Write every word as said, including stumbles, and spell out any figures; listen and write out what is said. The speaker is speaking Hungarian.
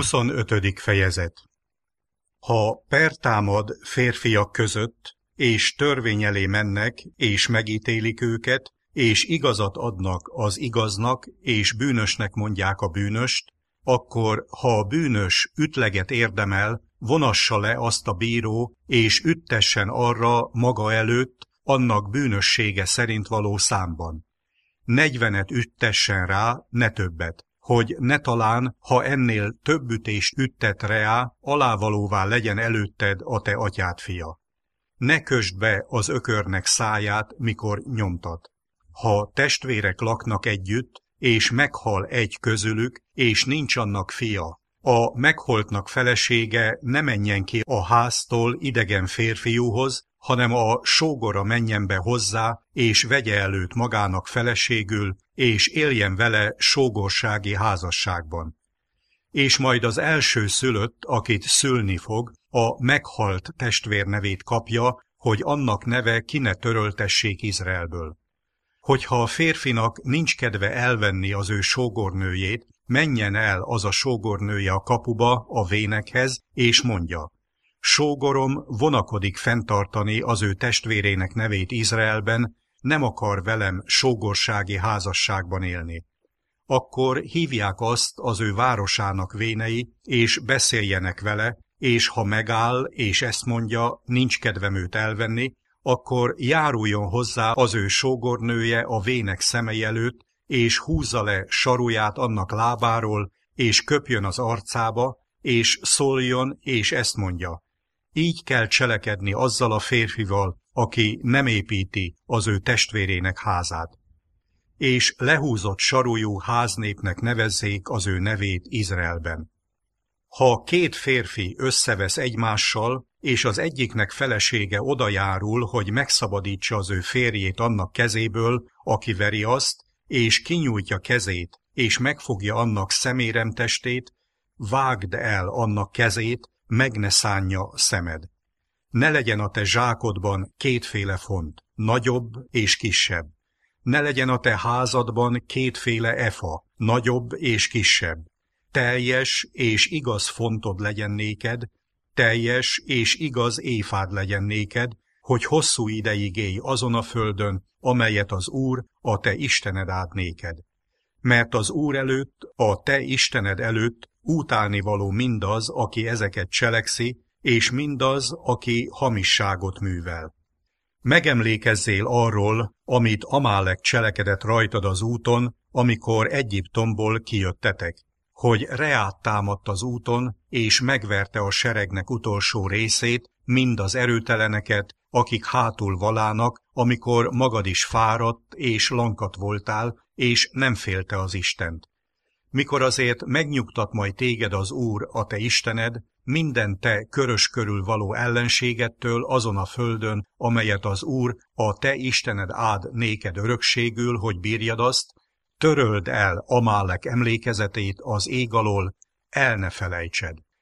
huszonötödik fejezet. Ha per támad férfiak között, és törvény elé mennek, és megítélik őket, és igazat adnak az igaznak, és bűnösnek mondják a bűnöst, akkor, ha a bűnös ütleget érdemel, vonassa le azt a bíró, és üttessen arra maga előtt, annak bűnössége szerint való számban. Negyvenet üttessen rá, ne többet, hogy ne talán, ha ennél több ütést üttet reá, alávalóvá legyen előtted a te atyád fia. Ne kösd be az ökörnek száját, mikor nyomtat. Ha testvérek laknak együtt, és meghal egy közülük, és nincs annak fia, a megholtnak felesége ne menjen ki a háztól idegen férfiúhoz, hanem a sógora menjen be hozzá, és vegye előtt magának feleségül, és éljen vele sógorsági házasságban. És majd az első szülött, akit szülni fog, a meghalt testvér nevét kapja, hogy annak neve ki ne töröltessék Izraelből. Hogyha a férfinak nincs kedve elvenni az ő sógornőjét, menjen el az a sógornője a kapuba a vénekhez, és mondja: sógorom vonakodik fenntartani az ő testvérének nevét Izraelben, nem akar velem sógorsági házasságban élni. Akkor hívják azt az ő városának vénei, és beszéljenek vele, és ha megáll, és ezt mondja, nincs kedvem őt elvenni, akkor járuljon hozzá az ő sógornője a vének szemei előtt, és húzza le saruját annak lábáról, és köpjön az arcába, és szóljon, és ezt mondja: így kell cselekedni azzal a férfival, aki nem építi az ő testvérének házát. És lehúzott sarujú háznépnek nevezzék az ő nevét Izraelben. Ha két férfi összevesz egymással, és az egyiknek felesége odajárul, hogy megszabadítsa az ő férjét annak kezéből, aki veri azt, és kinyújtja kezét, és megfogja annak szeméremtestét, vágd el annak kezét, meg ne szánja szemed. Ne legyen a te zsákodban kétféle font, nagyobb és kisebb. Ne legyen a te házadban kétféle efa, nagyobb és kisebb. Teljes és igaz fontod legyen néked, teljes és igaz éfád legyen néked, hogy hosszú ideig élj azon a földön, amelyet az Úr, a te Istened ad néked. Mert az Úr előtt, a te Istened előtt utálnivaló mindaz, aki ezeket cselekszi, és mindaz, aki hamisságot művel. Megemlékezzél arról, amit Amálek cselekedett rajtad az úton, amikor Egyiptomból kijöttetek, hogy Reát támadt az úton, és megverte a seregnek utolsó részét, mind az erőteleneket, akik hátul valának, amikor magad is fáradt és lankat voltál, és nem félte az Istent. Mikor azért megnyugtat majd téged az Úr, a te Istened, minden te körös körül való ellenségettől azon a földön, amelyet az Úr, a te Istened áld néked örökségül, hogy bírjad azt, töröld el Amálek emlékezetét az ég alól, el ne felejtsed.